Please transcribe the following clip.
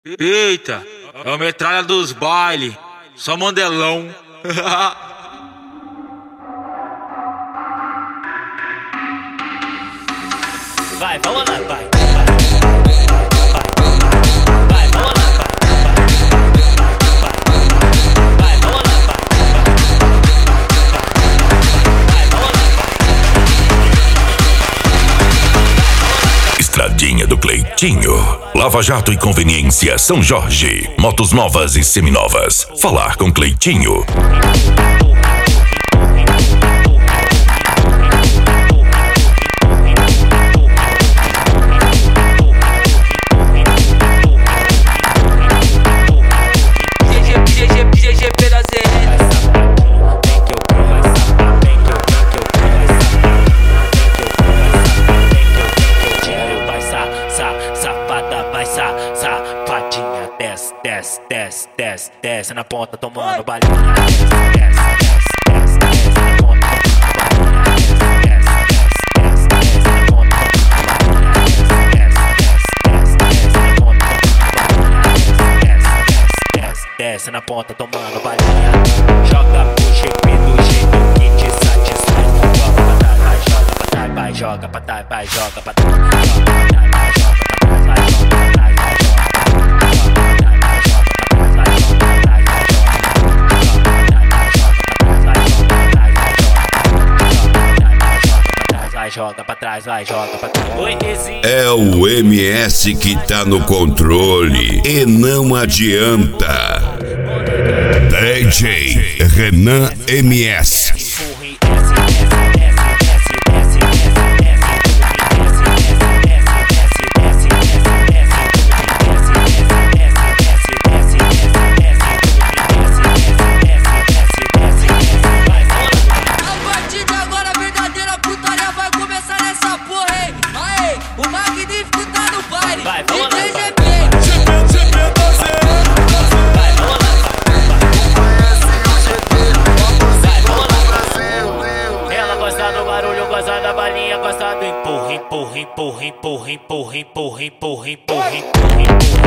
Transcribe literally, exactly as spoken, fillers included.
Eita, é o metralha dos baile, só mandelão. Vai, vamos lá, vai. Vai, vamos lá, vai. Vai, vamos lá, vai. Vai, vamos lá. Estradinha do Cleitinho. Lava Jato e Conveniência São Jorge. Motos novas e seminovas. Falar com Cleitinho. Sapadinha, desce, desce, desce, desce, desce na ponta tomando balinha. Desce, desce, desce, desce, desce na ponta desce na ponta tomando balinha. Joga pro G P do jeito que te satisfaz. Joga pra trás, vai, joga pra trás, vai, joga pra trás, vai, joga pra trás, vai, joga pra trás, vai, joga pra trás, joga pra trás, vai, joga pra trás. É o M S que tá no controle e não adianta. D J Renan M S. Vai, vamos lá. Ela gosta do barulho, gosta da balinha, gosta do empurra, empurra, empurra, empurra, empurra, empurra, empurra, empurra, empurra.